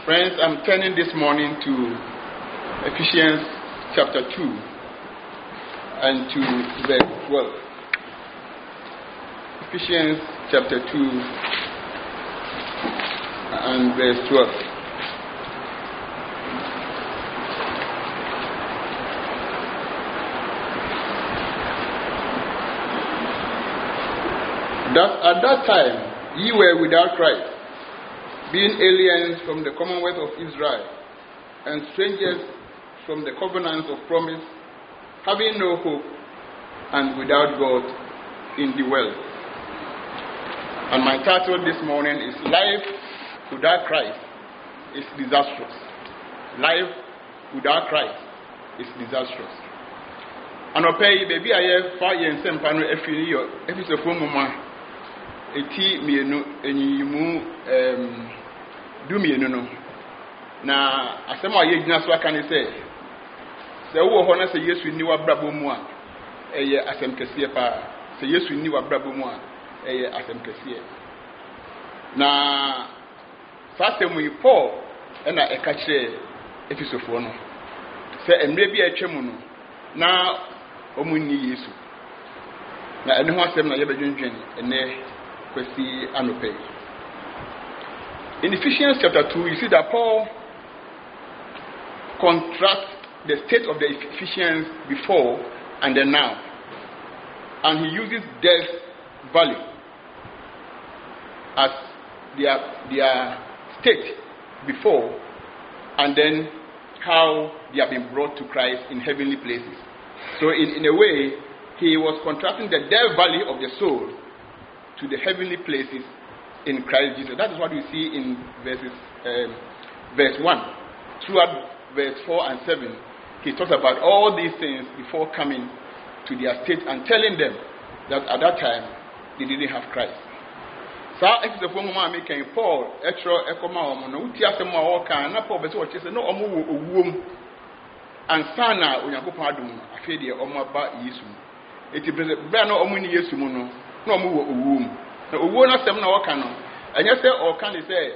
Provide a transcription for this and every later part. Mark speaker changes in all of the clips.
Speaker 1: Friends, I'm turning this morning to Ephesians chapter 2 and to verse 12. Ephesians chapter 2 and verse 12. That at that time ye were without Christ, being aliens from the commonwealth of Israel, and strangers from the covenants of promise, having no hope, and without God in the world. And my title this morning is Life Without Christ is Disastrous. Life without Christ is disastrous. And okay, baby, I have 5 years and pano episode from mama. Eti mienu enyimu du mienu no na asem a yegyina so aka ne se wo ho na se Yesu ni wabrabo mu a eye asem kese pa se Yesu ni wabrabo mu a eye asem kese na satemu yi Paul na eka kire efisofo no se emre bi atwam no na omunni Yesu na ene ho asem na yebedwendwen ene in Ephesians chapter 2, you see that Paul contrasts the state of the Ephesians before and then now. And he uses death value as their state before and then how they have been brought to Christ in heavenly places. So in a way, he was contrasting the death value of the soul to the heavenly places in Christ Jesus. That is what we see in verse 1. Throughout verse 4 and 7, he talks about all these things before coming to their state and telling them that at that time they didn't have Christ. So, Paul, and Sana, no mu owum na owo na sem na waka no anya se o kan say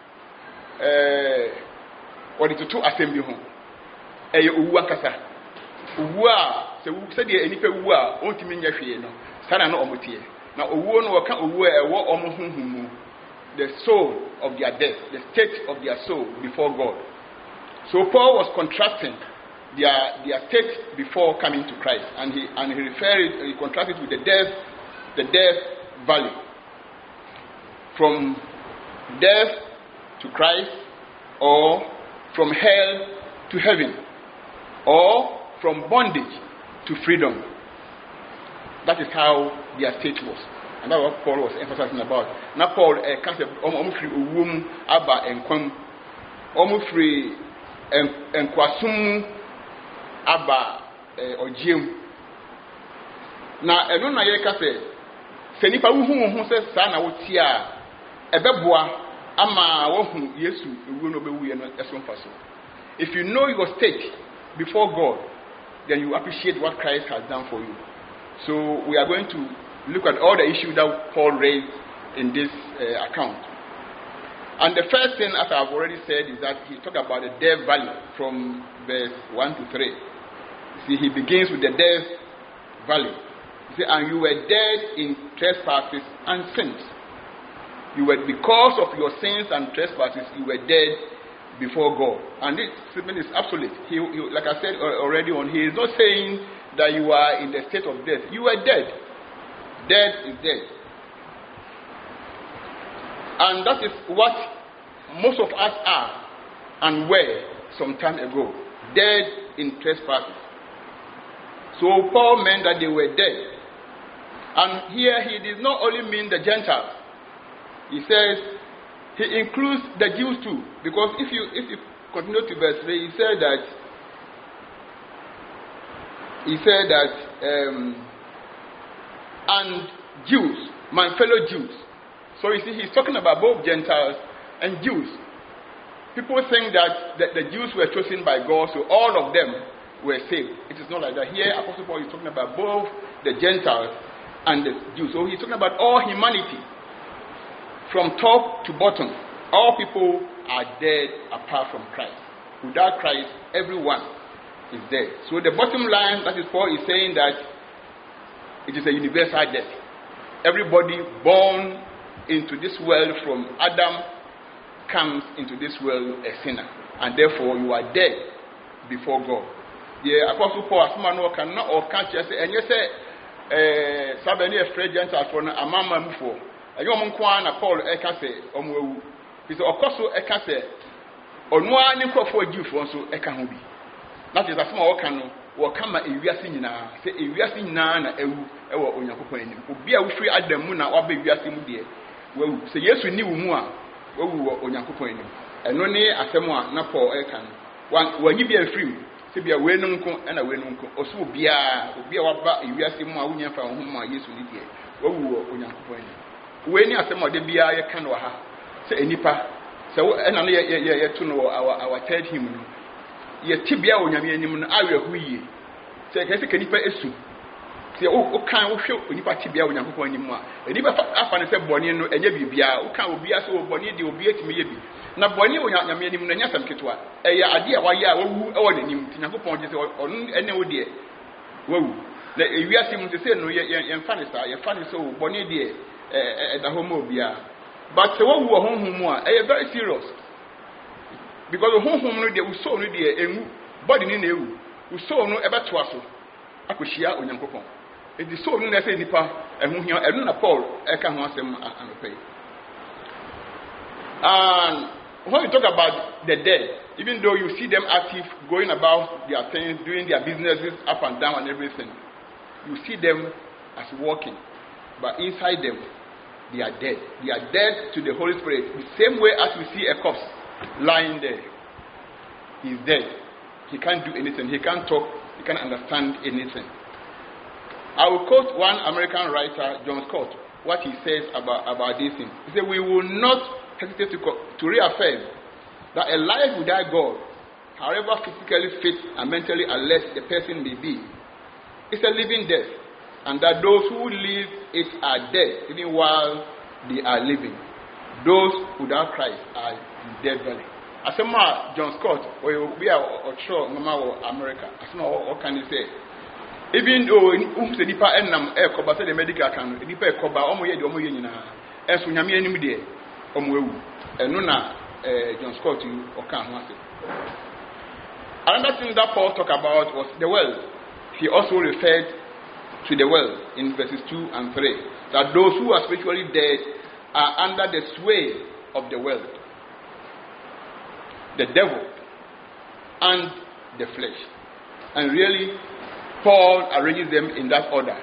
Speaker 1: o di tutu asem bi ho eye owu akasa owu a se de enipa owu a ontimi nya hwe no sana na omotie na owu no waka owu a ewo omo hunhumu the soul of their death, the state of their soul before God. So Paul was contrasting their state before coming to Christ, and he contrasted with the death value. From death to Christ, or from hell to heaven, or from bondage to freedom. That is how their state was. And that's what Paul was emphasizing about. Now Paul can't say, free womb, abba and kwam, free and kwasum, abba or jim. Now, I don't know yet say, Senipa who says, Sana, what tia, a beboa, ama, wohu, Yesu, you will be we and as one person. If you know your state before God, then you appreciate what Christ has done for you. So, we are going to look at all the issues that Paul raised in this account. And the first thing, as I've already said, is that he talked about the death value from verse 1 to 3. See, he begins with the death value. And you were dead in trespasses and sins. You were, because of your sins and trespasses, you were dead before God. And this statement is absolute. He, like I said already on, he is not saying that you are in the state of death. You are dead. Dead is dead. And that is what most of us are and were some time ago. Dead in trespasses. So Paul meant that they were dead. And here he did not only mean the Gentiles. He says he includes the Jews too. Because if you continue to verse 3, he said that and Jews, my fellow Jews. So you see, he's talking about both Gentiles and Jews. People think that the Jews were chosen by God, so all of them were saved. It is not like that. Here, Apostle Paul is talking about both the Gentiles and the Jews. So he's talking about all humanity, from top to bottom. All people are dead apart from Christ. Without Christ, everyone is dead. So the bottom line, that is Paul is saying that it is a universal death. Everybody born into this world from Adam comes into this world a sinner. And therefore you are dead before God. The Apostle Paul asmano cannot or can't just say, and you say, Sabani a friend Gentiles for a mama mufo. And you want Paul Ekase, Omwu. He said, of course, Ekase, on one for you for so Ekahubi. That is a small canoe, or come a Yasinina, say a Yasinana, ewo on your company. Be a free at the moon or baby Yasimudia. Well, say yes, we knew more. Well, we were on your company. And only a Samoa, Napo Ekan. One, when you be a free. To be a wenunko and a wenunko, or so be a waba, if you are seeing my union from whom I used to live here. What we were on your point. When you are some of the Bia Canoa, say a nipper, so and I to know our third hymn. Ye tibia on your name, I will we say, I think a nipper is soon. Say, oh, can't show nipa tibia on your point anymore. A nipper up and said Bonino and Yabia, who can't be so Bonnie, will be at me. Na boni wo nya me nim na nya sam ketwa e ya ade a waya wawu e wo nanim ti nyakopon je se on ene wo de wawu na ewiase mu se no ye mfa ne sa ye fa ne so boni de da homo bia but se wawu honhum mu a e very serious because honhum no de wo so no de enu body ni na ewu wo so no e beto aso akohia onyankopon e di so no na se nipa ehun hia enu na Paul e ka ho asem anopai. And when we talk about the dead, even though you see them active, going about their things, doing their businesses up and down and everything, you see them as walking. But inside them, they are dead. They are dead to the Holy Spirit. The same way as we see a corpse lying there. He's dead. He can't do anything. He can't talk. He can't understand anything. I will quote one American writer, John Scott, what he says about this thing. He said, we will not hesitate to reaffirm that a life without God, however physically fit and mentally alert the person may be, is a living death, and that those who live it are dead even while they are living. Those without Christ are dead valley. Asema John Scott, we are sure Mama America. Asema what can you say? Even though say nipa enam e koba say the medical can nipa e koba omo ye de omo ye nyina enso nyame anim de omo enu na John Scott you okan ho ase. Another thing that Paul talked about was the world. He also referred to the world in verses 2 and 3, that those who are spiritually dead are under the sway of the world, the devil, and the flesh. And really, Paul arranges them in that order.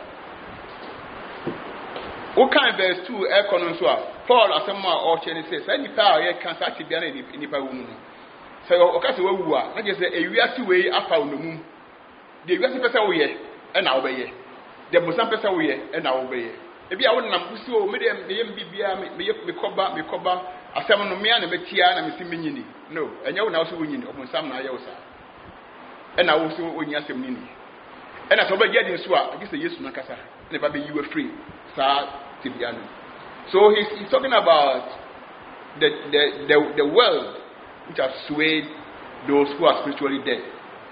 Speaker 1: What kind of verse 2 Paul asema or Chinese says, any power here can start to be in the woman. So, okay, so we are. I just say, a real way after the moon. The real person we and I obey. The Muslim person we and I obey. If you are one of them, so medium, me cover, a seven of me and a metia and a missing. No, and you now so winning of some Nayosa. And I also when you are some mini. And I told getting swap, I guess the use Nakasa, never be you were free, Sir Tibiano. So he's talking about the world which has swayed those who are spiritually dead.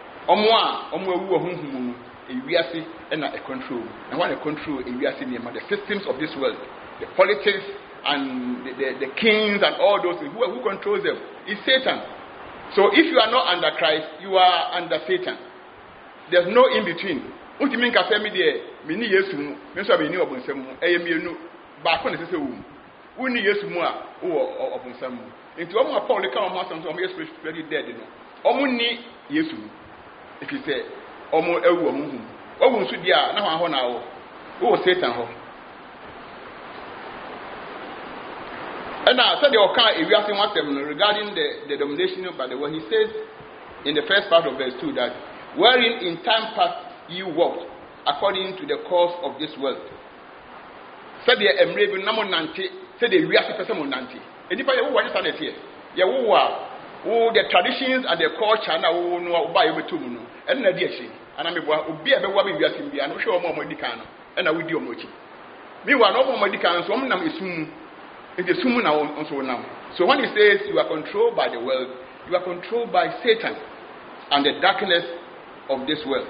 Speaker 1: And a control. And what a control in the systems of this world, the politics and the kings and all those things. Who controls them? It's Satan. So if you are not under Christ, you are under Satan. There's no in between. Ultimately, I say me there. Me ni Yesu. Me so be ni obonsam. Eyemienu. Ba ko na sese wo. Uni Yesu mu a wo obonsam. Nti omo Paul ka omo asam so omo Yesu spiritually dead no. Omo ni Yesu. If you say omo ewu omo hu. Owo nsu dia na ho na wo. Wo Satan ho. And I said the okan ewiase watem regarding the domination by the word. He says in the first part of verse 2 that wherein in time past you walked according to the course of this world. Said the emrebu namo nante, said the wiase person mo nante. Enipa ye wo wani sanet here. Ye wo the traditions and the culture na wo no ba ye betum no. En na di achi. Ana me boa obi e be wa be wiase bia no hwe omo di kan no. En na wo di omo achi. Mi wa no omo di kan so omo nam esum. is human also now. So when he says you are controlled by the world, you are controlled by Satan and the darkness of this world.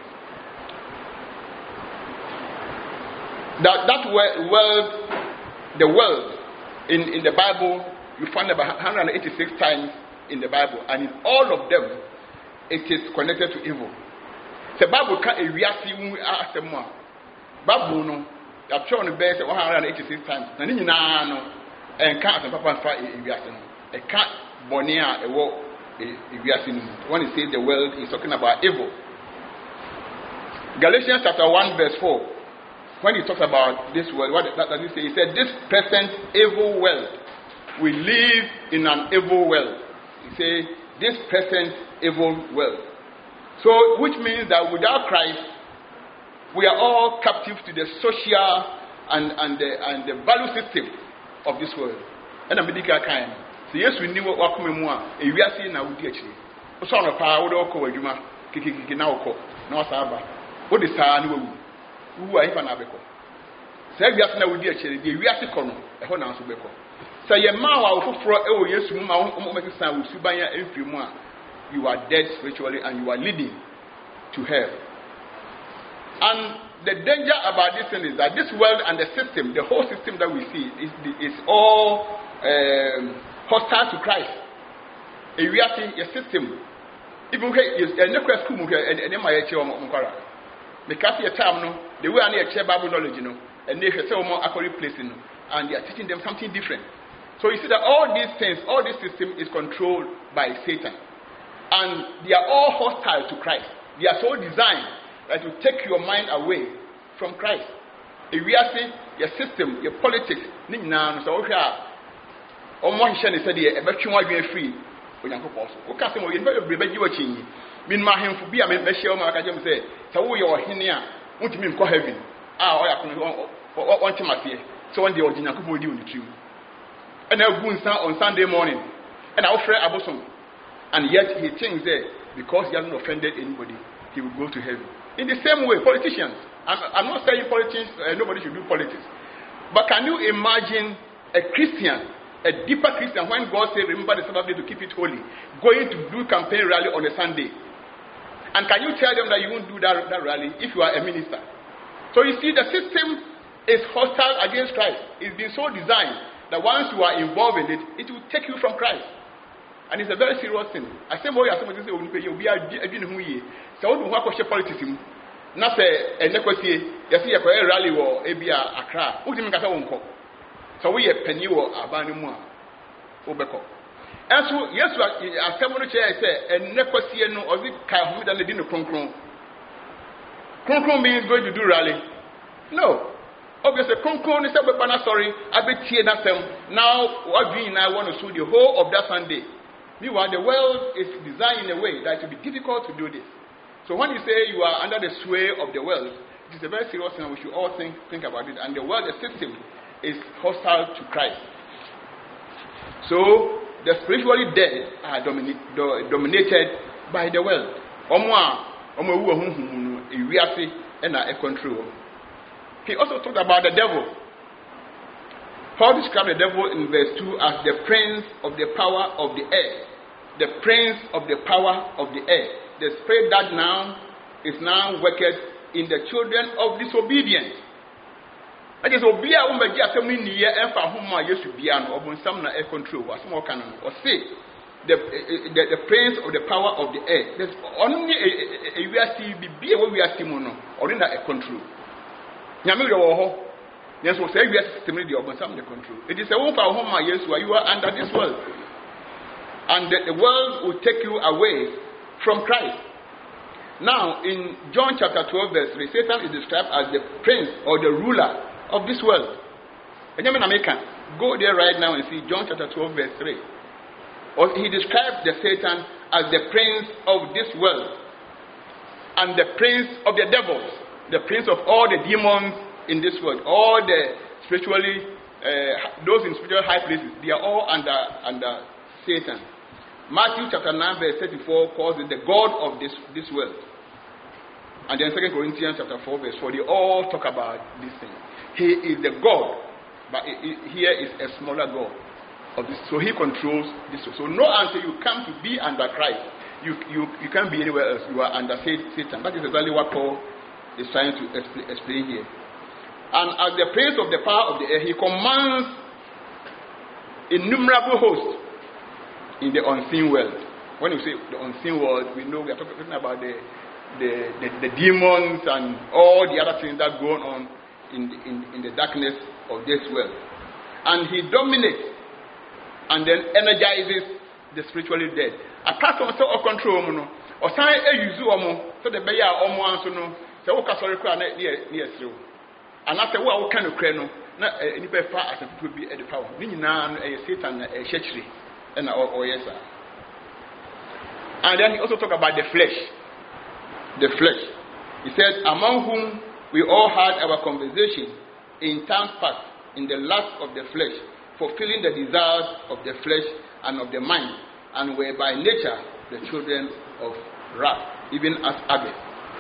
Speaker 1: That world, the world in the Bible, you find about 186 times in the Bible, and in all of them, it is connected to evil. The Bible can't ask more. Bible no, I've shown the best 186 times. And can't as papa fa a cat bonia a war when he says the world is talking about evil. Galatians chapter 1 verse 4, when he talks about this world, what does he say? He said, this present evil world, we live in an evil world. He said, this present evil world. So which means that without Christ, we are all captive to the social and the value system of this world. And I'm medical kind. So yes, we knew what come more. A we are seeing now with the actually. So on a power, what call you ma? Kiki now call. No saba. What is our new? Who are even abeko? Say we are now with the actually. We are sick on. A whole answer beko. So your ma wa for yes, make sound with subaya and few more. You are dead spiritually and you are leading to hell. And the danger about this thing is that this world and the system, the whole system that we see, is all hostile to Christ. A reality, a system. Even if you are school, and my chair, because your time, the way I need a chair Bible knowledge, and they say more accurate placing, and they are teaching them something different. So you see that all these things, all this system is controlled by Satan, and they are all hostile to Christ. They are so designed that will take your mind away from Christ. If we are saying your system, your politics, so we are almost said a better one free when you go. Okay, so we invite you watching. Mean my him for be a member my academy say, so we are here, want to mean call heaven. Want to my fear. So one day, I will do the truth. And I'll go on Sunday morning, and I'll pray about some. And yet he thinks that because he hasn't offended anybody, he will go to heaven. In the same way, politicians. I'm not saying politics, nobody should do politics. But can you imagine a Christian, a deeper Christian, when God says, remember the Sabbath day to keep it holy, going to do campaign rally on a Sunday? And can you tell them that you won't do that rally if you are a minister? So you see, the system is hostile against Christ. It's been so designed that once you are involved in it, it will take you from Christ. And it's a very serious thing. I say, boy, somebody say, you'll be a who ye. So, what do you want politics? Not a negotiate, you see a rally or a Accra. Who didn't get a won't call. So, we a penny or a banimua. Obeko. And so, yes, as someone chair say, a negotiate no or the Kahum than the dinner Kronkron. Kronkron means going to do rally. No. Obviously, Kronkron is a banner, sorry, I bet here that now, what do you now want to sue the whole of that Sunday? Meanwhile, the world is designed in a way that it will be difficult to do this. So when you say you are under the sway of the world, it is a very serious thing, and we should all think about it. And the world, the system, is hostile to Christ. So the spiritually dead are dominated by the world. He also talked about the devil. Paul described the devil in verse 2 as the prince of the power of the air. The prince of the power of the air. The spirit that now is now worketh in the children of disobedience. That is, Obia Umbaji assembly near and for whom I used to be an open summoner air control, or small cannon, or say the prince of the power of the air. There's only a USC be a we are Simono, or in that a control. Yamiro. Yes, we say we are systemically the open control. It is a womb for whom yes, where you are under this world. And the world will take you away from Christ. Now, in John chapter 12, verse 3, Satan is described as the prince or the ruler of this world. Go there right now and see John chapter 12, verse 3. Or he describes the Satan as the prince of this world and the prince of the devils, the prince of all the demons in this world. All the spiritually, those in spiritual high places, they are all under Satan. Matthew chapter 9 verse 34 calls it the God of this world. And then 2 Corinthians chapter 4 verse 4, they all talk about this thing. He is the God But here is a smaller God of this. So he controls this. So no until you come to be under Christ, you can't be anywhere else. You are under Satan. That is exactly what Paul is trying to explain here. And as the prince of the power of the air, he commands innumerable hosts in the unseen world. When you say the unseen world, we know we are talking about the demons and all the other things that go on in the darkness of this world. And he dominates and then energizes the spiritually dead. Apart from self control, or sign a use so the bear or more answer no, so what can sorry near through. And after what kind of crano, not any far as it would be at the power. Meaning now a Satan, a shetry, and yes, sir. And then he also talked about the flesh. The flesh. He said, among whom we all had our conversation in times past, in the lust of the flesh, fulfilling the desires of the flesh and of the mind, and were by nature the children of wrath, even as others.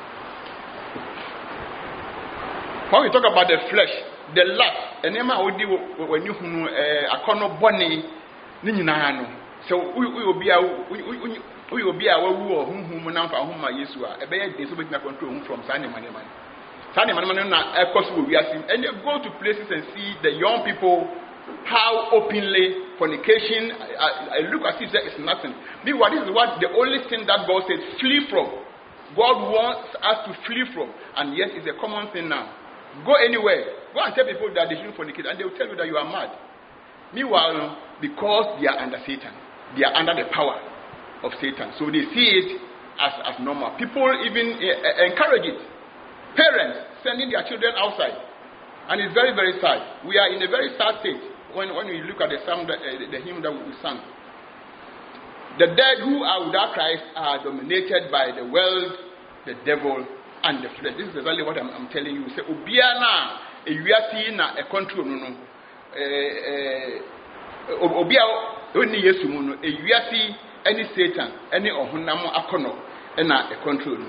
Speaker 1: When we talk about the flesh, the lust, and when you are bonny, so we will be our war whom Yesua, a bear disobeying control from Sunday money. Sunday money, of course, we are seeing, and you go to places and see the young people how openly fornication. I look as if there is nothing. Meanwhile, this is what the only thing that God says flee from. God wants us to flee from, and yes, it's a common thing now. Go anywhere, go and tell people that they shouldn't fornicate, and they will tell you that you are mad. Meanwhile, because they are under Satan, they are under the power of Satan, so they see it as normal. People even encourage it. Parents sending their children outside, and it's very, very sad. We are in a very sad state when we look at the psalm, the hymn that we sang. The dead who are without Christ are dominated by the world, the devil, and the flesh. This is exactly what I'm telling you. Say, Obiana, a Yati na a control no. Obia only Yesu a Yati, any Satan, any Ohunamo Akono, and a control.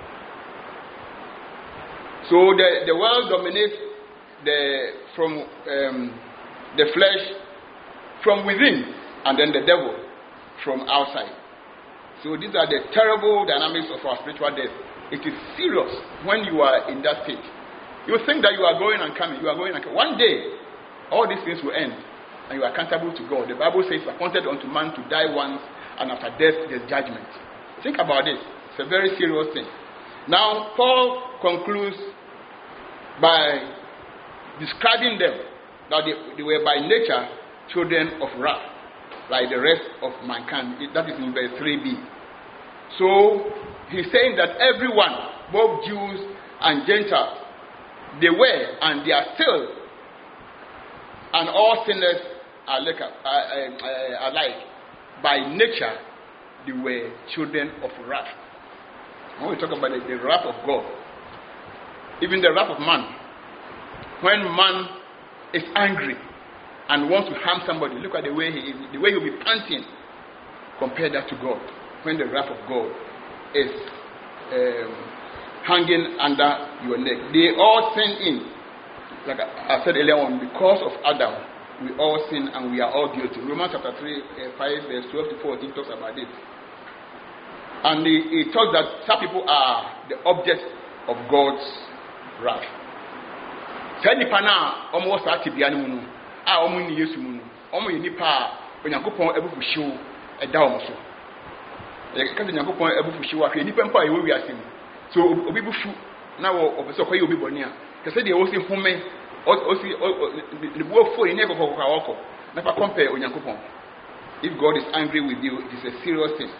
Speaker 1: So the world dominates from the flesh from within, and then the devil from outside. So these are the terrible dynamics of our spiritual death. It is serious when you are in that state. You think that you are going and coming. One day, all these things will end, and you are accountable to God. The Bible says, appointed unto man to die once, and after death, there's judgment. Think about this. It's a very serious thing. Now, Paul concludes by describing them that they were by nature children of wrath, like the rest of mankind. That is in verse 3b. So he's saying that everyone, both Jews and Gentiles, they were and they are still, and all sinners are alike. By nature, they were children of wrath. When we talk about the wrath of God, even the wrath of man, when man is angry and wants to harm somebody, look at the way he is, the way he'll be panting. Compare that to God. When the wrath of God is hanging under your neck. They all sin in. Like I said earlier on, because of Adam, we all sin and we are all guilty. Romans chapter 5, verse 12 to 14 talks about this. And it talks that some people are the object of God's wrath. Say nipa na omo sa tibia ne mu no a omo ni Yesu mu no omo ye nipa a Onyankopon abufuhyew eda omo so e ka se Onyankopon abufuhyew ahwe nipa mpa ye wi asem so obi bufu na wo obeso kwaye obi boni a ka se de wo si home o si the bo fo ni ekokokwa woko na fa compare Onyankopon. If God is angry with you, it is a serious thing.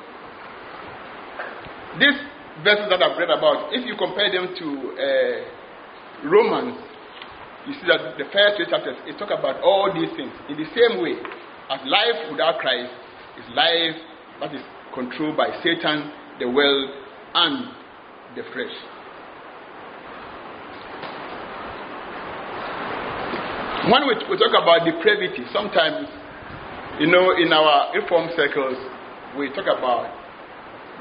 Speaker 1: These verses that I've read about, if you compare them to Romans, you see that the first 3 chapters, it talk about all these things. In the same way, as life without Christ is life that is controlled by Satan, the world, and the flesh. When we talk about depravity, sometimes, in our Reformed circles, we talk about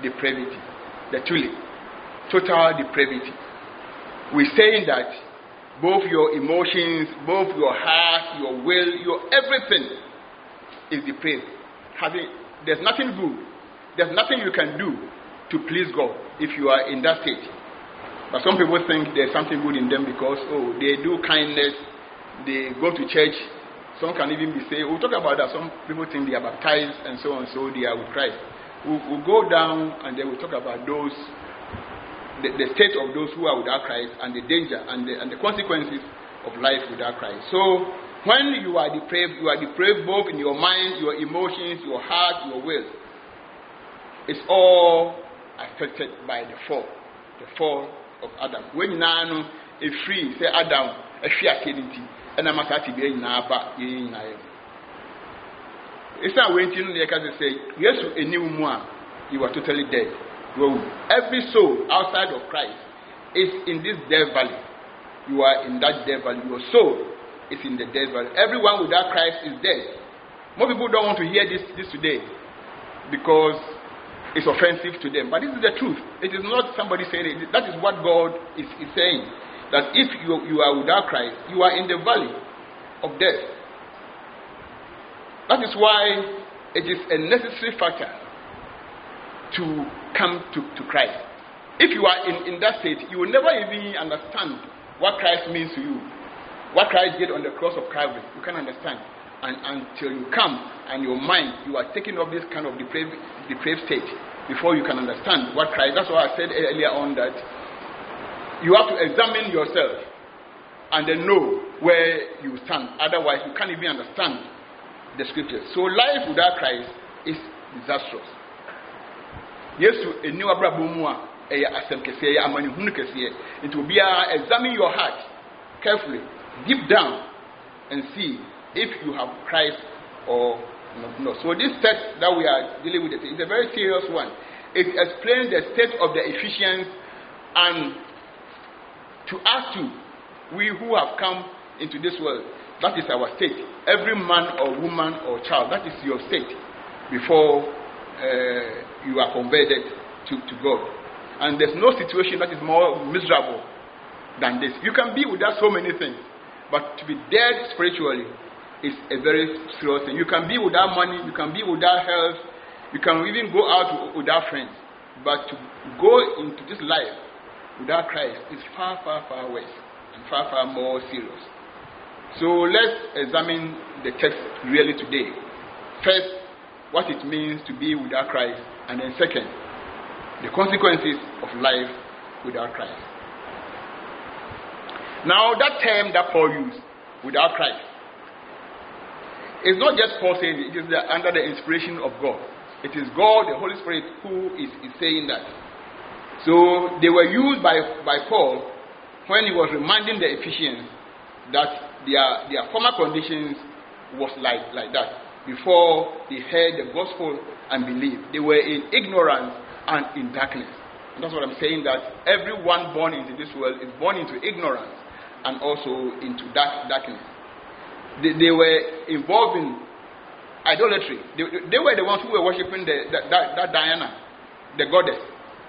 Speaker 1: depravity, the tulip, total depravity. We're saying that both your emotions, both your heart, your will, your everything is depraved. There's nothing good. There's nothing you can do to please God if you are in that state. But some people think there's something good in them because, they do kindness, they go to church. Some can even be saying, we'll talk about that. Some people think they are baptized and so on, so they are with Christ. We'll go down and then we'll talk about those, the state of those who are without Christ and the danger and the consequences of life without Christ. So, when you are depraved both in your mind, your emotions, your heart, your will. It's all affected by the fall of Adam. When you know a free, say Adam, a free activity, and I'm not be in Naba, it's not waiting like I say, yes, a new one, you are totally dead. Well, every soul outside of Christ is in this death valley. You are in that death valley. Your soul is in the death valley. Everyone without Christ is dead. More people don't want to hear this today because it's offensive to them. But this is the truth. It is not somebody saying it. That is what God is saying. That if you are without Christ, you are in the valley of death. That is why it is a necessary factor to come to Christ. If you are in that state, you will never even understand what Christ means to you. What Christ did on the cross of Calvary. You can understand. And until you come and your mind, you are taking up this kind of depraved state before you can understand what Christ. That's why I said earlier on that you have to examine yourself and then know where you stand. Otherwise, you can't even understand the scriptures. So life without Christ is disastrous. Yes, a new Abraham, it will be examine your heart carefully, deep down, and see if you have Christ or not. So this text that we are dealing with is a very serious one. It explains the state of the Ephesians, and to us too, we who have come into this world, that is our state. Every man or woman or child, that is your state before you are converted to God. And there's no situation that is more miserable than this. You can be without so many things, but to be dead spiritually is a very serious thing. You can be without money, you can be without health, you can even go out without friends. But to go into this life without Christ is far, far, far worse and far, far more serious. So let's examine the text really today. First, what it means to be without Christ, and then second, the consequences of life without Christ. Now, that term that Paul used, without Christ, it's not just Paul saying it, it is under the inspiration of God. It is God, the Holy Spirit, who is saying that. So, they were used by Paul when he was reminding the Ephesians that their former conditions was like that. Before they heard the gospel and believed, they were in ignorance and in darkness. And that's what I'm saying, that everyone born into this world is born into ignorance and also into darkness. They were involved in idolatry. They were the ones who were worshipping that Diana, the goddess.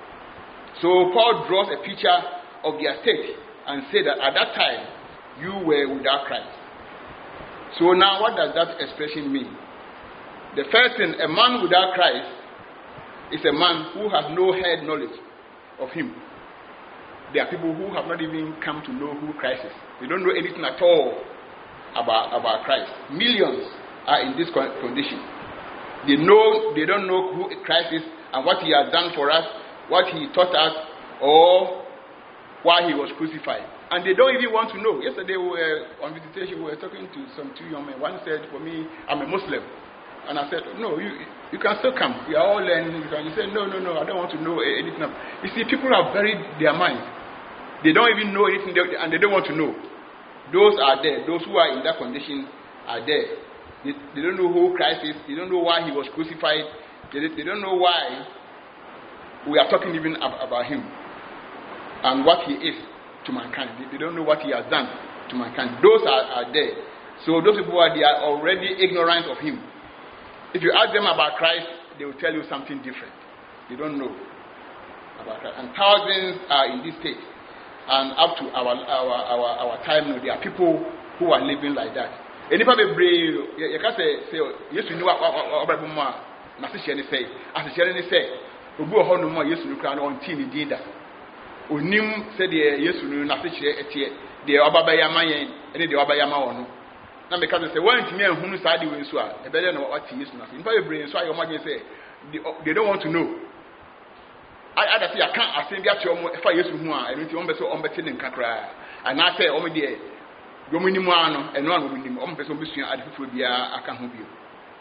Speaker 1: So Paul draws a picture of their state and said that at that time you were without Christ. So now what does that expression mean? The first thing, a man without Christ is a man who has no head knowledge of him. There are people who have not even come to know who Christ is. They don't know anything at all about Christ. Millions are in this condition. They don't know who Christ is and what he has done for us, what he taught us, or why he was crucified. And they don't even want to know. Yesterday we were on visitation, we were talking to some two young men. One said, for me, I'm a Muslim. And I said, no, you can still come. We are all learning. And he said, no, I don't want to know anything. You see, people have buried their minds. They don't even know anything, and they don't want to know. Those are there. Those who are in that condition are there. They don't know who Christ is. They don't know why he was crucified. They don't know why we are talking even about him and what he is to mankind. They don't know what he has done to mankind. Those are there. So those people they are already ignorant of him. If you ask them about Christ, they will tell you something different. They don't know about Christ. And thousands are in this state. And up to our time now, there are people who are living like that. Enipa bebree you can say Yesu ni wa mu a na se hye ne say asehye ne say obi ho no mu a Yesu ni kra na on ti ni din da onim se de Yesu ni na se hye etie de obaba ya mayen ene de obaba ya ma wo no na me ka say wan ti me ehunu sa de we so a ebele na wati Yesu na se enipa bebree so ayo magye say they don't want to know. I that say I can't asem bia che omo fa Yesu hu a eno ti omo be so omo beti ne nkakra ana say omo de Yominimu ano, and one will be on person at the aka ho bio.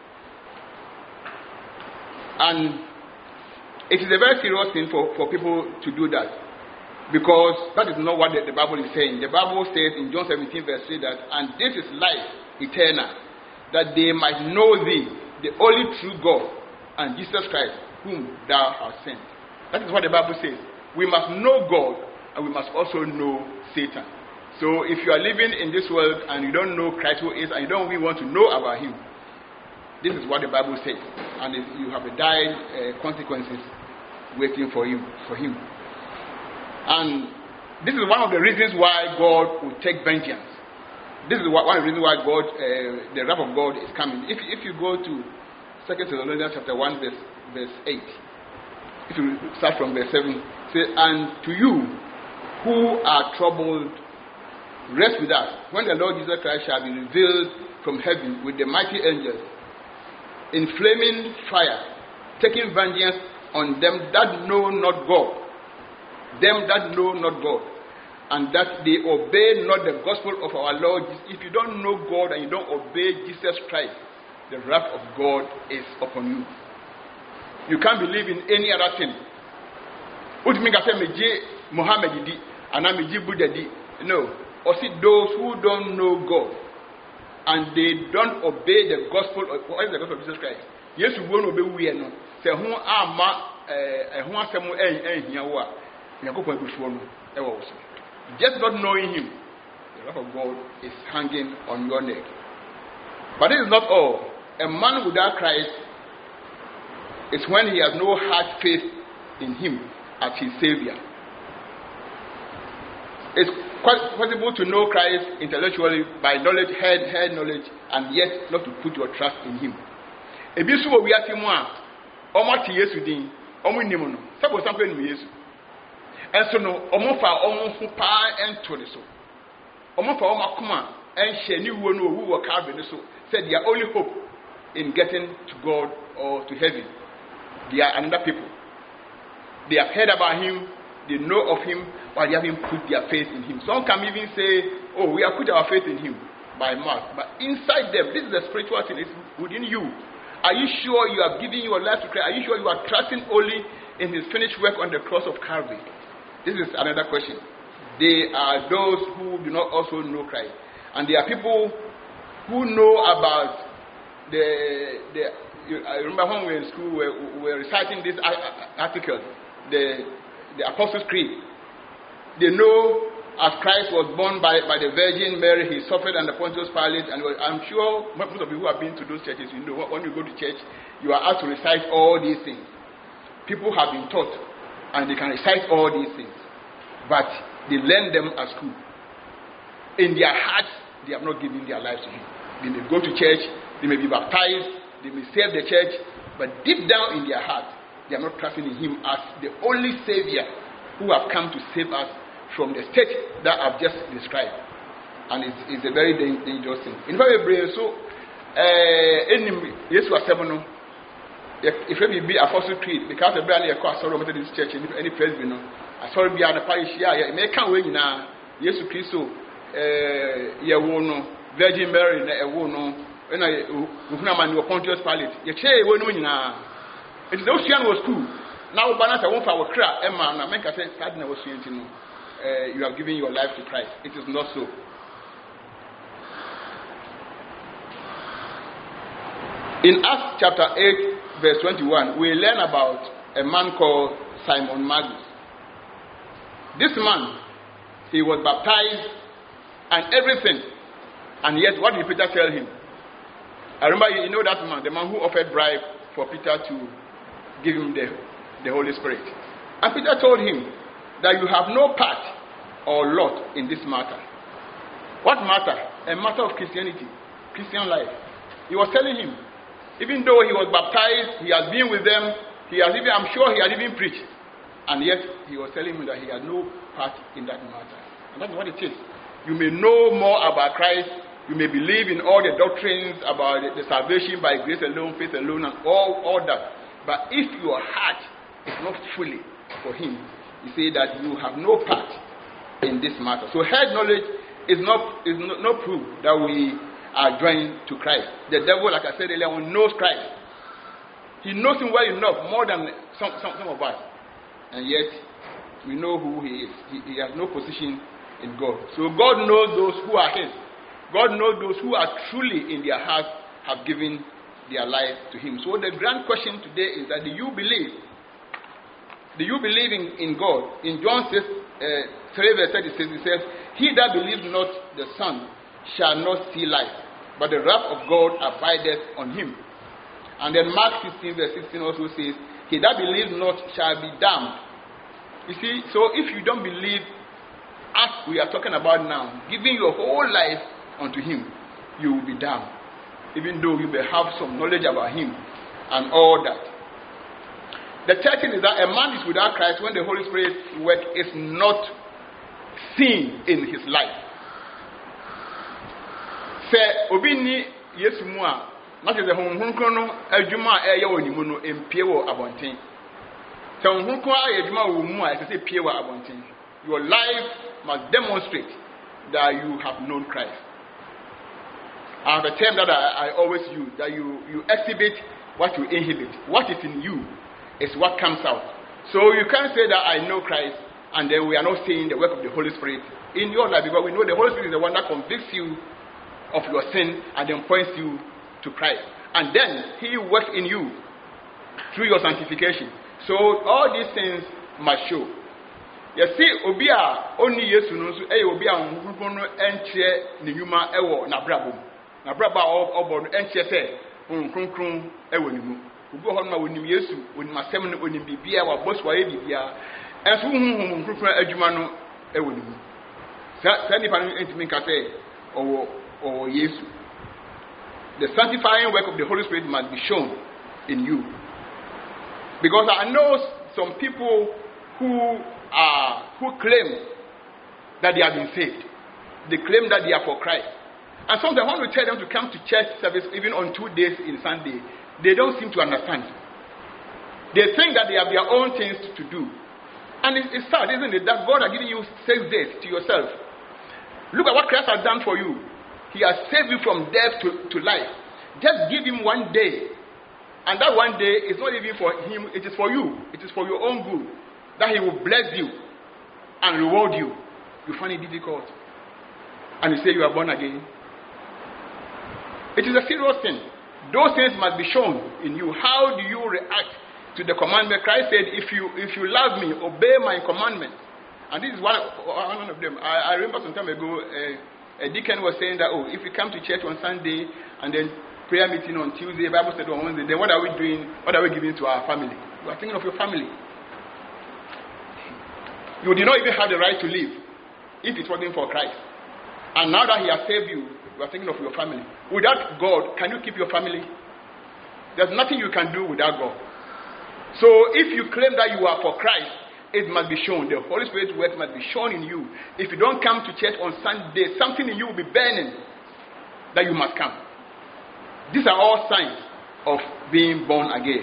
Speaker 1: And it is a very serious thing for people to do that, because that is not what the Bible is saying. The Bible says in John 17 verse 3 that, and this is life eternal, that they might know thee, the only true God, and Jesus Christ, whom thou hast sent. That is what the Bible says. We must know God, and we must also know Satan. So if you are living in this world and you don't know Christ who is, and you don't really want to know about him, this is what the Bible says. And you have a dire consequences waiting for him. And this is one of the reasons why God will take vengeance. This is one of the reasons why God, the wrath of God is coming. If you go to 2 Thessalonians chapter 1 verse 8, if you start from verse 7, say, and to you who are troubled, rest with us when the Lord Jesus Christ shall be revealed from heaven with the mighty angels in flaming fire, taking vengeance on them that know not God, and that they obey not the gospel of our Lord. If you don't know God and you don't obey Jesus Christ, the wrath of God is upon you. You can't believe in any other thing. Muhammad di, and Buddha di. No. Or see those who don't know God and they don't obey the gospel of what is the gospel of Jesus Christ. Yes, we won't obey we no. Say who ama who asem ehia wo a Yakobon before no e wo so. Just not knowing him, the wrath of God is hanging on your neck. But this is not all. A man without Christ is when he has no heart faith in him as his savior. It's quite possible to know Christ intellectually by knowledge, head knowledge, and yet not to put your trust in him. Ebisu wo wiase mu a omo ti Yesu din omo nim no sabo sampe nim Yesu enso no omo fa omo hu pa ento ne so omo fa omo akoma enhye ni wo no owu wo Calvary ne so said their only hope in getting to God or to heaven. They are another people. They have heard about him, they know of him, but they haven't put their faith in him. Some can even say, oh, we have put our faith in him by mouth. But inside them, this is the spiritual thing, it's within you. Are you sure you have given your life to Christ? Are you sure you are trusting only in his finished work on the cross of Calvary? This is another question. They are those who do not also know Christ. And there are people who know about I remember when we were in school, we were reciting this article, the Apostles' Creed. They know as Christ was born by the Virgin Mary, he suffered under Pontius Pilate, and I'm sure most of you who have been to those churches, you know when you go to church, you are asked to recite all these things. People have been taught, and they can recite all these things, but they learn them at school. In their hearts, they have not given their lives to him. They may go to church, they may be baptized, they may serve the church, but deep down in their heart, they are not trusting in him as the only Savior who have come to save us from the state that I've just described. And it's a very dangerous thing. In fact, so yes, we are seven. If we be Apostles' Creed, because the brand new sorrow Methodist Church, any presbytery, I saw be at the parish here. It may come when now. Yes, Christ, Virgin Mary, no. When I was Pontius Pilate, you say, when we now, it's the ocean was cool. Now, Banata won't our crap, Emma, and I make a sense, was you have given your life to Christ. It is not so. In Acts chapter 8, verse 21, we learn about a man called Simon Magus. This man, he was baptized and everything, and yet what did Peter tell him? I remember, you know that man, the man who offered bribe for Peter to give him the Holy Spirit. And Peter told him that you have no part or Lot in this matter. What matter? A matter of Christianity, Christian life. He was telling him, even though he was baptized, he has been with them, I'm sure he had even preached. And yet, he was telling him that he had no part in that matter. And that's what it is. You may know more about Christ. You may believe in all the doctrines about the salvation by grace alone, faith alone, and all that. But if your heart is not fully for him, you say that you have no part in this matter. So head knowledge is not proof that we are joined to Christ. The devil, like I said earlier, knows Christ. He knows him well enough, more than some of us. And yet, we know who he is. He has no position in God. So God knows those who are his. God knows those who are truly in their hearts have given their life to him. So the grand question today is that do you believe? Do you believe in God? In John 3 verse 36 it says, he that believes not the Son shall not see life, but the wrath of God abideth on him. And then Mark 16 verse 16 also says, he that believes not shall be damned. You see, so if you don't believe, as we are talking about now, giving your whole life unto him, you will be damned. Even though you may have some knowledge about him and all that. The third thing is that a man is without Christ when the Holy Spirit work is not seen in his life. Say, obini Yesu mua. Not as a home hunkono, a juma air onimuno in Piewo Abontin. So hunko a juma umua, as I say Piewa Abontin. Your life must demonstrate that you have known Christ. I have a term that I always use, that you exhibit what you inhibit. What is in you is what comes out. So you can't say that I know Christ and then we are not seeing the work of the Holy Spirit in your life, because we know the Holy Spirit is the one that convicts you of your sin and then points you to Christ, and then he works in you through your sanctification. So all these things must show. You see, obia only Yesu no so obia onhunhun no enche ne nyuma ewo na braba obo no enche se onhunhun ewo ne mu. Obi ho no ma wonim Yesu, onim asem no onim bibia wa boss wa bibia. Enso onhunhun adwuma no ewo ne mu. Sa nipa no entimi ka se owo Yesu. The sanctifying work of the Holy Spirit must be shown in you. Because I know some people who claim that they have been saved. They claim that they are for Christ. And sometimes when we tell them to come to church service even on 2 days in Sunday, they don't seem to understand. They think that they have their own things to do. And it's sad, isn't it, that God has given you 6 days to yourself. Look at what Christ has done for you. He has saved you from death to life. Just give him 1 day. And that 1 day is not even for him, it is for you. It is for your own good. That he will bless you and reward you. You find it difficult. And you say you are born again. It is a serious thing. Those things must be shown in you. How do you react to the commandment? Christ said, if you love me, obey my commandments. And this is one of them. I remember some time ago, a deacon was saying that, if we come to church on Sunday and then prayer meeting on Tuesday, Bible study on Wednesday, then what are we doing? What are we giving to our family? You are thinking of your family. You did not even have the right to live if it wasn't for Christ. And now that he has saved you, you are thinking of your family. Without God, can you keep your family? There's nothing you can do without God. So if you claim that you are for Christ, it must be shown. The Holy Spirit's work must be shown in you. If you don't come to church on Sunday, something in you will be burning that you must come. These are all signs of being born again.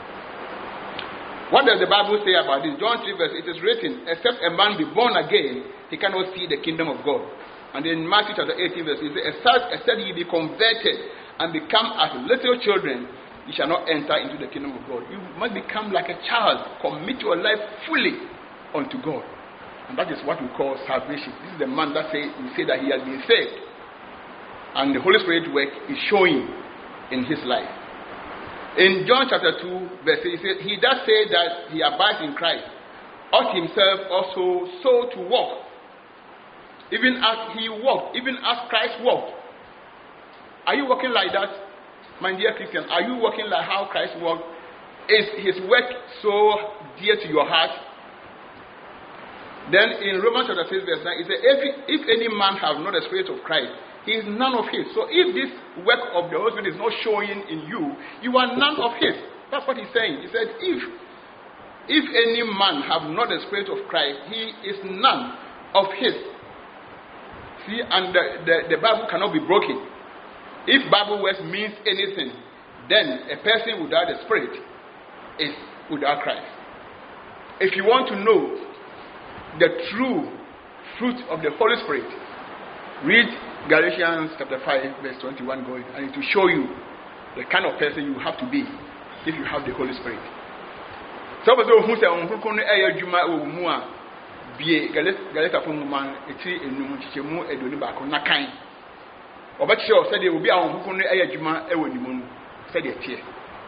Speaker 1: What does the Bible say about this? John 3 verse, it is written, except a man be born again, he cannot see the kingdom of God. And in Matthew chapter 18 verse, it says, except ye be converted and become as little children, you shall not enter into the kingdom of God. You must become like a child. Commit your life fully unto God. And that is what we call salvation. This is the man that we say that he has been saved. And the Holy Spirit work is showing in his life. In John chapter 2, verse 8, he says, he does say that he abides in Christ, ought himself also so to walk, even as he walked, even as Christ walked. Are you walking like that? My dear Christian, are you walking like how Christ walked? Is his work so dear to your heart? Then in Romans chapter 6 verse 9, it says, if any man have not the Spirit of Christ, he is none of his. So if this work of the Holy Spirit is not showing in you, you are none of his. That's what he's saying. He said, if any man have not the Spirit of Christ, he is none of his. See, and the Bible cannot be broken. If Bible words means anything, then a person without the Spirit is without Christ. If you want to know the true fruit of the Holy Spirit, read Galatians chapter 5 verse 21 going, and it will show you the kind of person you have to be if you have the Holy Spirit. So who say on kunkun e adwuma wo mu a bie Galatians fo mu man eti enum chichemu edoni ba ko na kan obachi o say de obi a on kunkun e adwuma e woni mu say de tie.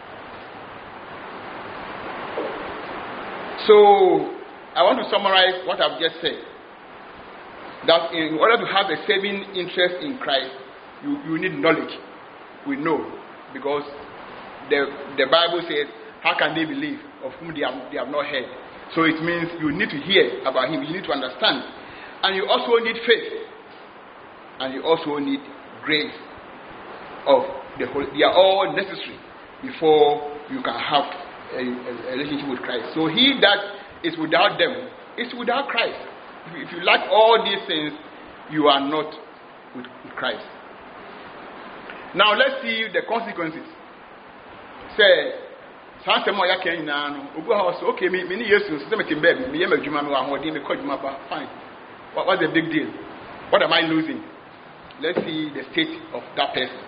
Speaker 1: So I want to summarize what I've just said. That in order to have a saving interest in Christ, you need knowledge. We know, because the Bible says, how can they believe of whom they have not heard? So it means you need to hear about him, you need to understand. And you also need faith. And you also need grace of the Holy. They are all necessary before you can have a relationship with Christ. So he that is without them is without Christ. If you lack all these things, you are not with Christ. Now let's see the consequences. Say, okay, me Jesus, fine. What's the big deal? What am I losing? Let's see the state of that person.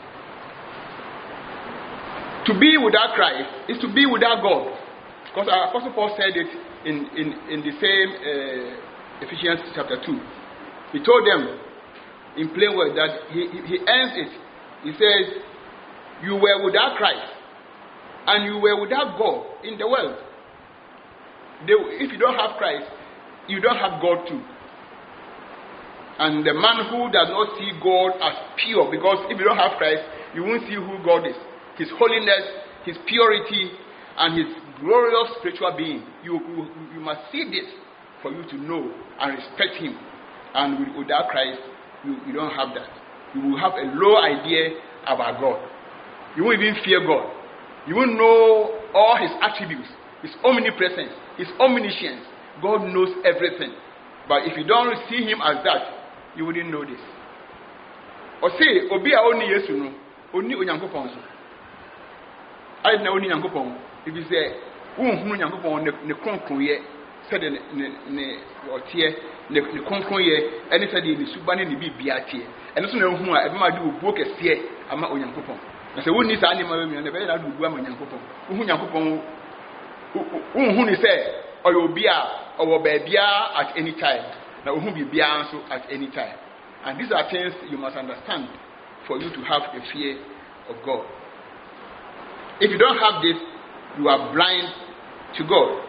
Speaker 1: To be without Christ is to be without God. Because our Apostle Paul said it in the same Ephesians chapter 2. He told them in plain words that he ends it. He says, you were without Christ and you were without God in the world. If you don't have Christ, you don't have God too. And the man who does not see God as pure, because if you don't have Christ, you won't see who God is. His holiness, his purity, and his glorious spiritual being. You must see this for you to know and respect him. And without Christ, you don't have that. You will have a low idea about God. You won't even fear God. You won't know all his attributes, his omnipresence, his omniscience. God knows everything. But if you don't see him as that, you wouldn't know this. Or say, Obi a oni Yesu no, oni Onyankopon so. I na oni Onyankopon. If you say, unhunu Onyankopon ne kronkronye, said ne otie, ne kronkronye, ene said ne suba ne bibia tie. Eno so na unhunu a ebe ma de obuo kese ama Onyankopon. Na se woni sa ani ma we na be na de obuo ama Onyankopon. Unhunu Onyankopon unhunu say obi a owo baabia at any time. Now, whom be also at any time. And these are things you must understand for you to have a fear of God. If you don't have this, you are blind to God.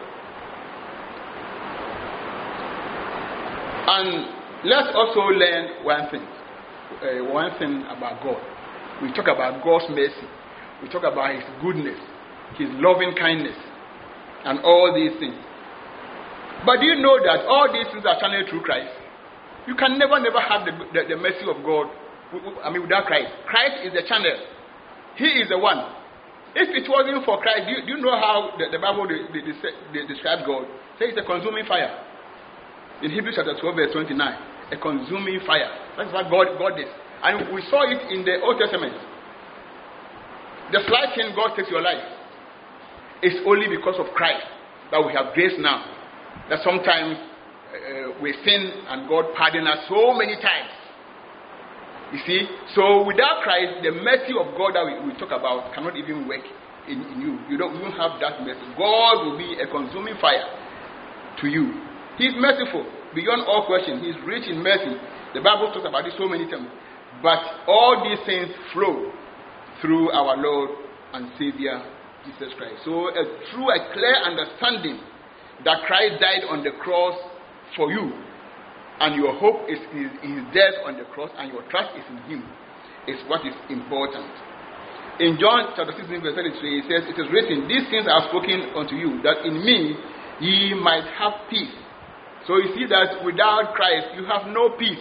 Speaker 1: And let's also learn one thing about God. We talk about God's mercy. We talk about his goodness, his loving kindness, and all these things. But do you know that all these things are channeled through Christ? You can never have the mercy of God without Christ. Christ is the channel. He is the one. If it wasn't for Christ, do you know how the Bible describes God? It says it's a consuming fire. In Hebrews chapter 12 verse 29, a consuming fire. That's what God is. And we saw it in the Old Testament. The slight thing God takes your life is only because of Christ that we have grace now. That sometimes we sin and God pardons us so many times. You see? So without Christ, the mercy of God that we talk about cannot even work in you. You don't have that mercy. God will be a consuming fire to you. He is merciful beyond all question. He is rich in mercy. The Bible talks about this so many times. But all these things flow through our Lord and Savior Jesus Christ. So through a clear understanding that Christ died on the cross for you, and your hope is in his death on the cross, and your trust is in him, is what is important. In John chapter 16 verse 33, it says, it is written, these things I have spoken unto you, that in me ye might have peace. So you see that without Christ, you have no peace.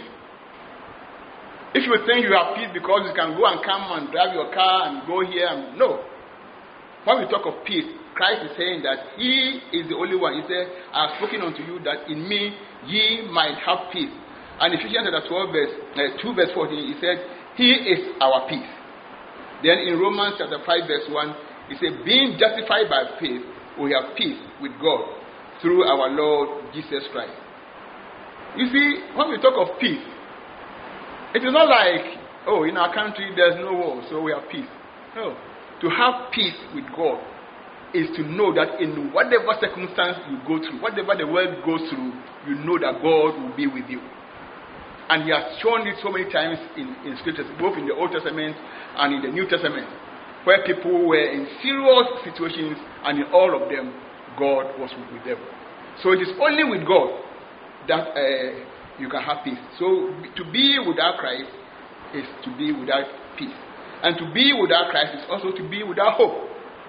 Speaker 1: If you think you have peace because you can go and come and drive your car and go here, no. When we talk of peace, Christ is saying that He is the only one. He said, I have spoken unto you that in me ye might have peace. And Ephesians chapter 2 verse 14, he said, He is our peace. Then in Romans chapter 5 verse 1, he said, being justified by faith, we have peace with God through our Lord Jesus Christ. You see, when we talk of peace, it is not like, oh, in our country there's no war, so we have peace. No. To have peace with God is to know that in whatever circumstance you go through, whatever the world goes through, you know that God will be with you. And He has shown it so many times in scriptures, both in the Old Testament and in the New Testament, where people were in serious situations, and in all of them, God was with them. So it is only with God that you can have peace. So to be without Christ is to be without peace. And to be without Christ is also to be without hope.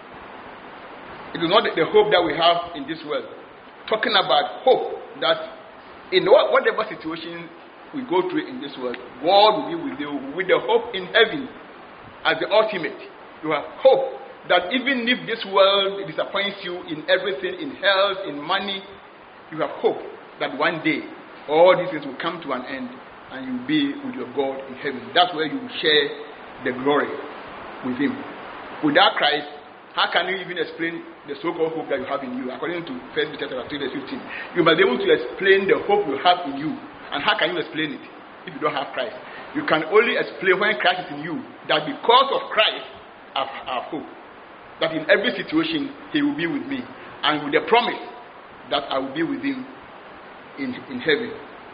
Speaker 1: It is not the hope that we have in this world. Talking about hope, that in whatever situation we go through in this world, God will be with you with the hope in heaven as the ultimate. You have hope that even if this world disappoints you in everything, in health, in money, you have hope that one day all these things will come to an end and you will be with your God in heaven. That's where you will share the glory with Him. Without Christ, how can you even explain the so-called hope that you have in you? According to 1 Peter 3 verse 15, you must be able to explain the hope you have in you. And how can you explain it if you don't have Christ? You can only explain when Christ is in you, that because of Christ I have hope. That in every situation He will be with me, and with the promise that I will be with Him in heaven.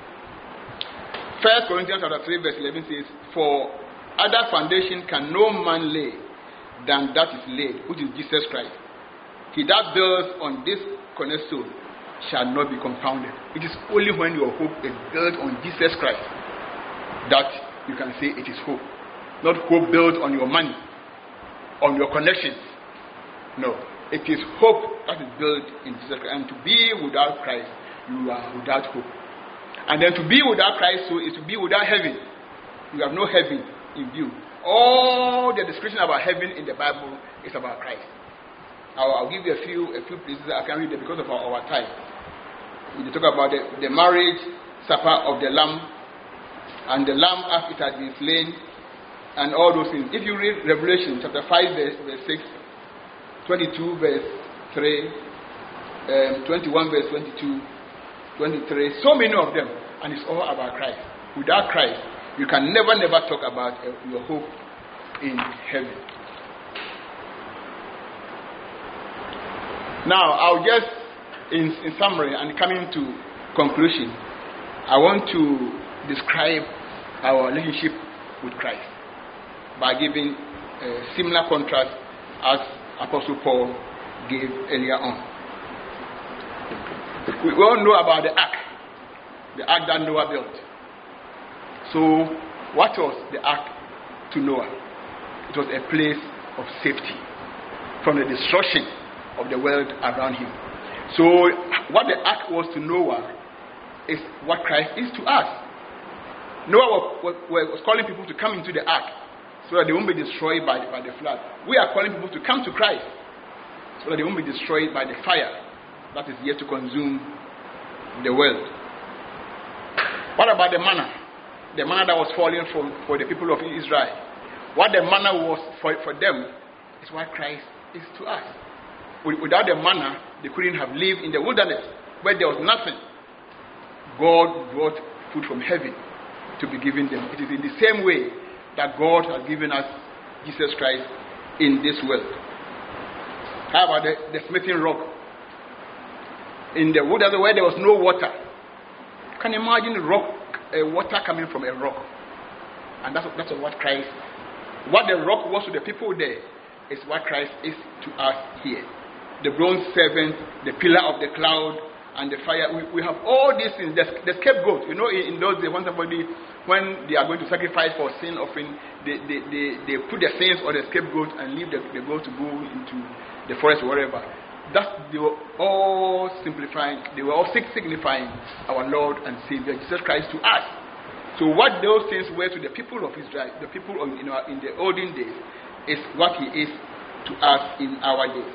Speaker 1: 1 Corinthians 3 verse 11 says, for other foundation can no man lay than that is laid, which is Jesus Christ. He that builds on this cornerstone shall not be confounded. It is only when your hope is built on Jesus Christ that you can say it is hope. Not hope built on your money, on your connections. No. It is hope that is built in Jesus Christ. And to be without Christ, you are without hope. And then to be without Christ so is to be without heaven. You have no heaven in view. All the description about heaven in the Bible is about Christ. I'll give you a few places that I can read because of our time. We talk about the marriage supper of the Lamb, and the Lamb after it had been slain, and all those things. If you read Revelation chapter 5 verse 6, 22 verse 3, 21 verse 22, 23, so many of them, and it's all about Christ. Without Christ, you can never talk about your hope in heaven. Now, I'll just, in summary and coming to conclusion, I want to describe our relationship with Christ by giving a similar contrast as Apostle Paul gave earlier on. We all know about the ark that Noah built. So, what was the ark to Noah? It was a place of safety from the destruction of the world around him. So, what the ark was to Noah is what Christ is to us. Noah was calling people to come into the ark so that they won't be destroyed by the flood. We are calling people to come to Christ so that they won't be destroyed by the fire that is yet to consume the world. What about the manna? The manna that was falling for the people of Israel. What the manna was for them is what Christ is to us. Without the manna, they couldn't have lived in the wilderness where there was nothing. God brought food from heaven to be given them. It is in the same way that God has given us Jesus Christ in this world. How about the smitten rock? In the wilderness where there was no water. You can imagine water coming from a rock. And that's what Christ, what the rock was to the people there, is what Christ is to us here. The bronze servant, the pillar of the cloud, and the fire. We have all these things. The scapegoat. You know, in those days, when they are going to sacrifice for sin offering, they put the sins on the scapegoat and leave the goat to go into the forest or wherever. That they were all simplifying, they were all signifying our Lord and Savior Jesus Christ to us. So what those things were to the people of Israel, the people in the olden days, is what he is to us in our days.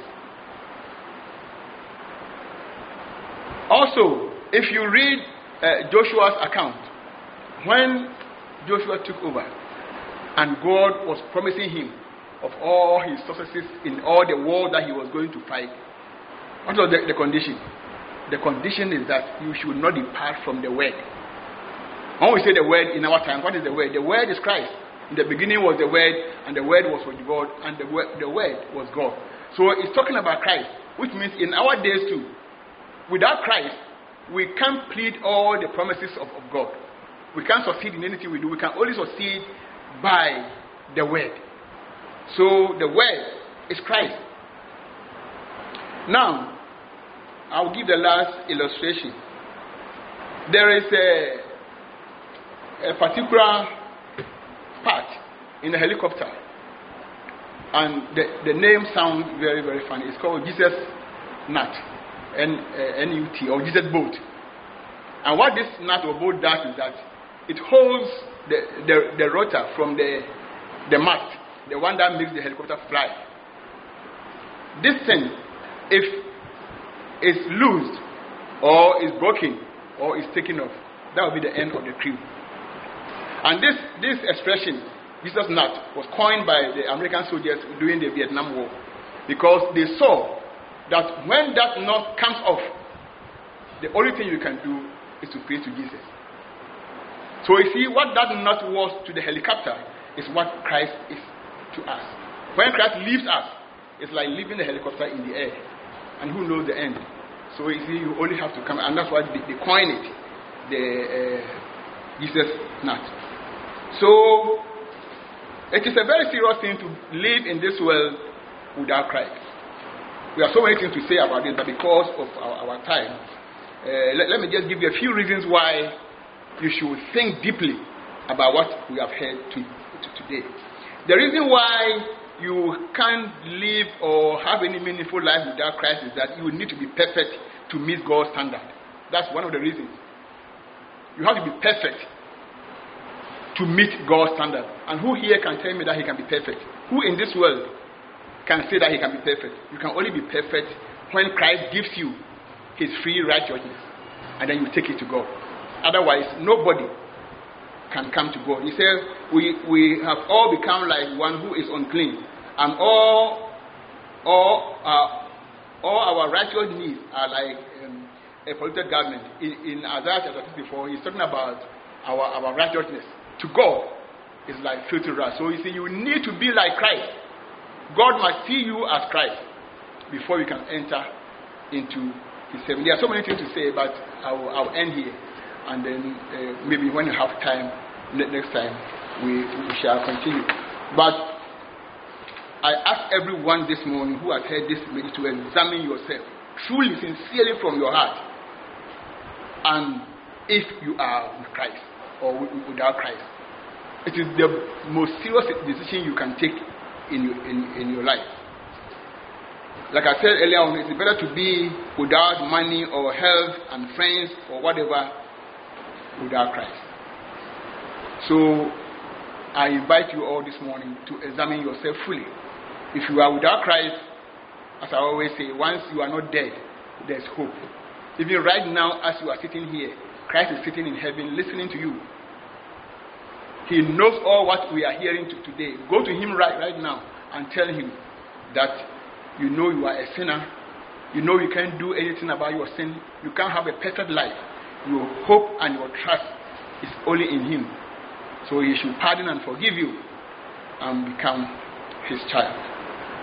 Speaker 1: Also, if you read Joshua's account, when Joshua took over and God was promising him of all his successes in all the war that he was going to fight, what was the condition? The condition is that you should not depart from the word. When we say the word in our time, what is the word? The word is Christ. In the beginning was the word, and the word was with God, and the word was God. So it's talking about Christ, which means in our days too, without Christ, we can't plead all the promises of God. We can't succeed in anything we do. We can only succeed by the word. So the word is Christ. Now, I'll give the last illustration. There is a particular part in a helicopter, and the name sounds very, very funny. It's called Jesus Nut, N-U-T, or Jesus Boat. And what this nut or boat does is that it holds the rotor from the mast, the one that makes the helicopter fly. This thing, if it's loosed or is broken or is taken off, that will be the end of the crew. And this expression, Jesus Nut, was coined by the American soldiers during the Vietnam War, because they saw that when that knot comes off, the only thing you can do is to pray to Jesus. So you see, what that knot was to the helicopter is what Christ is to us. When Christ leaves us, it's like leaving the helicopter in the air, and who knows the end. So you see, you only have to come, and that's why they coined it, the Jesus Nut. So it is a very serious thing to live in this world without Christ. We have so many things to say about this, but because of our time, let me just give you a few reasons why you should think deeply about what we have heard today. The reason why you can't live or have any meaningful life without Christ is that you need to be perfect to meet God's standard. That's one of the reasons. You have to be perfect to meet God's standard. And who here can tell me that he can be perfect? Who in this world can say that he can be perfect? You can only be perfect when Christ gives you his free righteousness, and then you take it to God. Otherwise, nobody can come to God. He says, we have all become like one who is unclean, and all our righteous needs are like a polluted garment. In Isaiah chapter 54, he's talking about our righteousness. To God is like filthy rags. So you see, you need to be like Christ. God must see you as Christ before you can enter into his heaven. There are so many things to say, but I'll end here, and then maybe when you have time next time we shall continue. But I ask everyone this morning who has heard this message to examine yourself truly, sincerely from your heart, and if you are with Christ or without Christ. It is the most serious decision you can take in your life. Like I said earlier on, it's better to be without money or health and friends or whatever without Christ. So I invite you all this morning to examine yourself fully. If you are without Christ, as I always say, once you are not dead, there's hope. Even right now, as you are sitting here, Christ is sitting in heaven listening to you. He knows all what we are hearing today. Go to him right now and tell him that you know you are a sinner. You know you can't do anything about your sin. You can't have a perfect life. Your hope and your trust is only in him. So he should pardon and forgive you and become his child.